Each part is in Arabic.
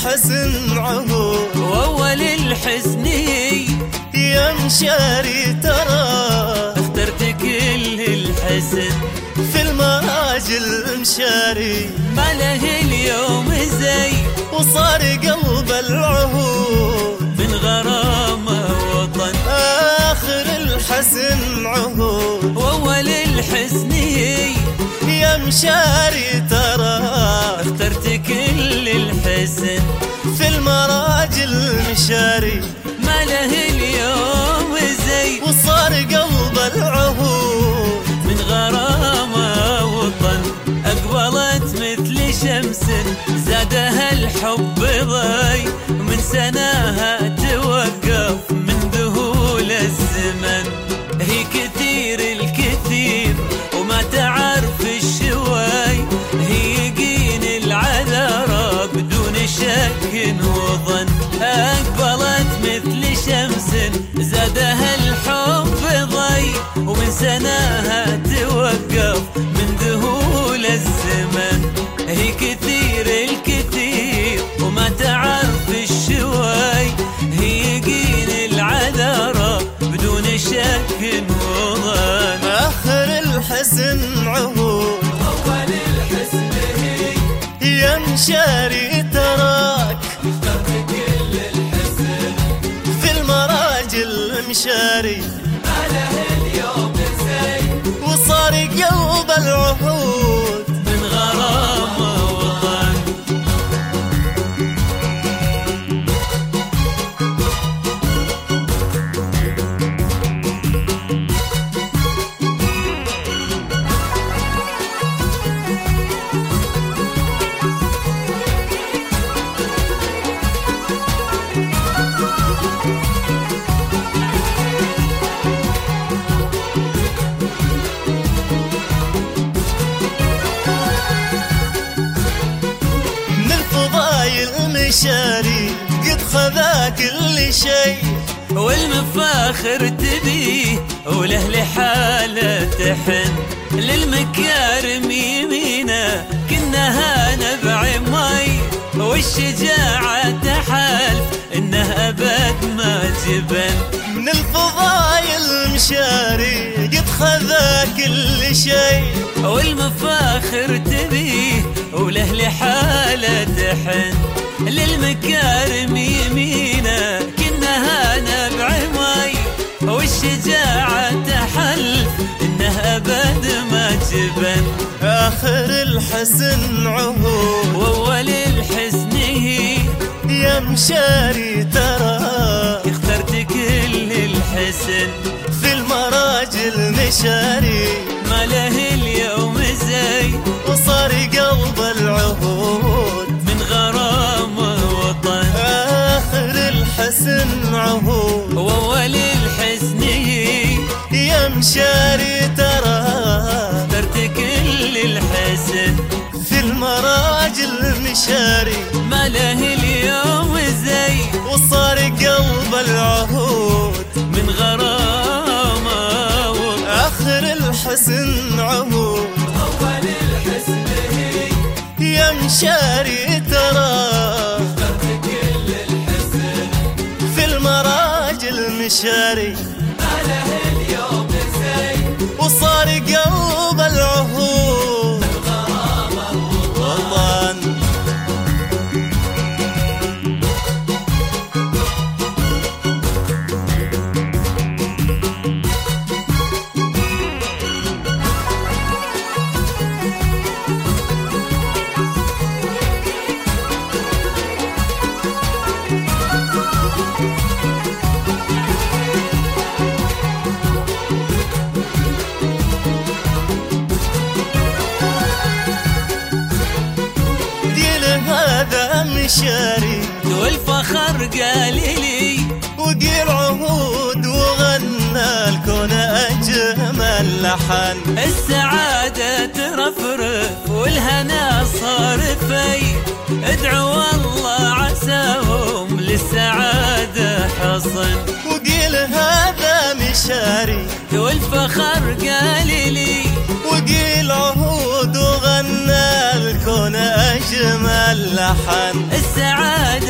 الحزن عهود وأول الحزن يا مشاري ترى اخترت كل الحزن في المراجل مشاري ما له اليوم زي وصار قلب العهود من غرامة وطن آخر الحزن عهود وأول الحزن يا مشاري ترى اخترت كل الحزن في المراجل مشاري ما له اليوم زي وصار قلب العهود من غرامة وطن أقبلت مثل شمس زادها الحب ضي من سناها توقف من ذهول الزمن هي كثير الكثير وما تعرف الشوي هي يقين العذارى بدون شك وظن أقبلت مثل شمس زادها الحب ضي ومن سناها توقف من ذهول الزمن هي كثير الكثير وما تعرف الشوي هي يقين العذارى بدون شك وظن آخر الحزن عهود أول الحزن يا مشاري تراك اخترت كل الحزن في المراجل مشاري ما له اليوم زي وصار قلب العهود من غرامة وطن من الفضايل مشاري قد خذا كل شيء والمفاخر تبيه وله لحاله تحن للمكارم يمينه كنها نبع مي والشجاعة تحالف انه ابد ما جبن من الفضايل مشاري قد خذا كل شيء والمفاخر تبيه وله لحاله تحن للمكارم يمينه كنها نبع مي والشجاعة تحلف انه ابد ما جبن آخر الحزن عهود واول الحزن يا مشاري ترى اخترت كل الحزن في المراجل مشاري ما له اليوم زي وصار قلب العهود من غرامة وطن آخر الحزن عهود واول الحزن يا مشاري ترى اخترت كل الحزن في المراجل مشاري ما له اليوم زي وصار قلب العهود من غرامة وطن آخر الحزن عهود أول الحزن يا مشاري ترى اخترت كل الحزن في المراجل مشاري ما له اليوم زي وصار قلب العهود وطن هذا مشاري والفخر قال لي وقيل عهود وغنى الكون أجمل لحن السعادة ترفرف والهنا صار في ادعوا الله عساهم للسعادة حصن وقيل هذا مشاري والفخر قال لي وقيل عهود وغنى الكون أجمل لحن السعادة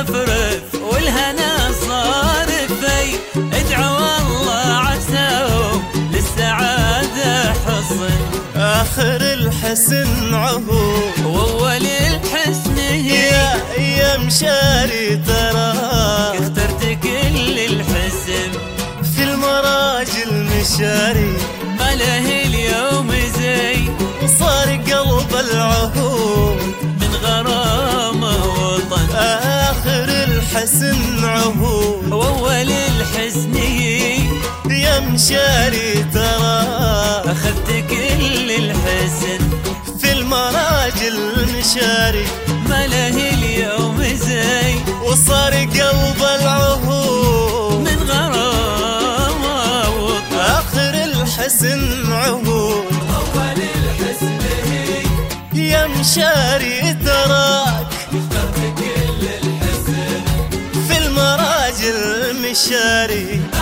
ترفرف والهنا صار في. ادعوا الله عساهم للسعادة حصن. آخر الحسن عهود وأول الحسن هي. يا مشاري تراك اخترت كل الحسن في المراجل مشاري. ما له اليوم زي صار قلب العهود من غرامه وطن. آخر الحسن عهود وأول الحسن هي. يا مشاري تراك أخذت كل الحسن في المراجل مشاري. ما له اليوم زي وصار قلب العهود من غرامه وطن. آخر الحسن عهود أول الحسن هي. يا مشاري تراك اخترت كل الحسن في المراجل مشاري.